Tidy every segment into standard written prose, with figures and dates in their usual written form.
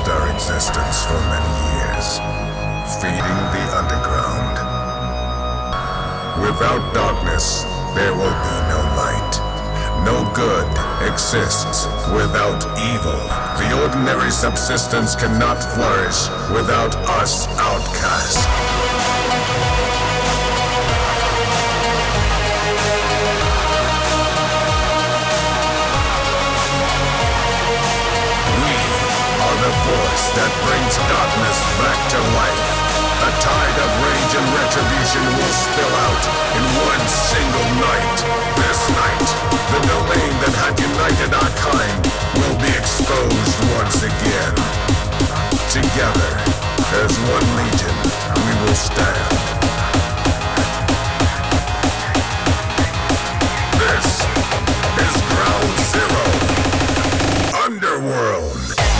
lived our existence for many years, feeding the underground. Without darkness, there will be no light. No good exists without evil. The ordinary subsistence cannot flourish without us outcasts. The force that brings darkness back to life. A tide of rage and retribution will spill out in one single night. This night, the domain that had united our kind will be exposed once again. Together, as one legion, we will stand. This is Ground Zero. Underworld.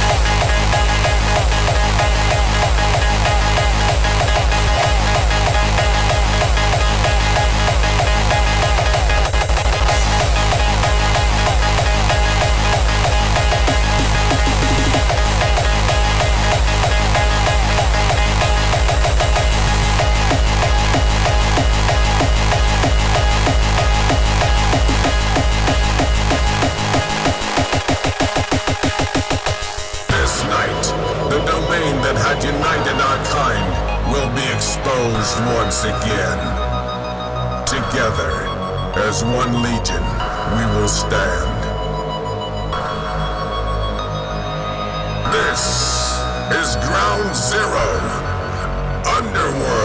United our kind will be exposed once again. Together, as one legion, we will stand. This is Ground Zero, Underworld.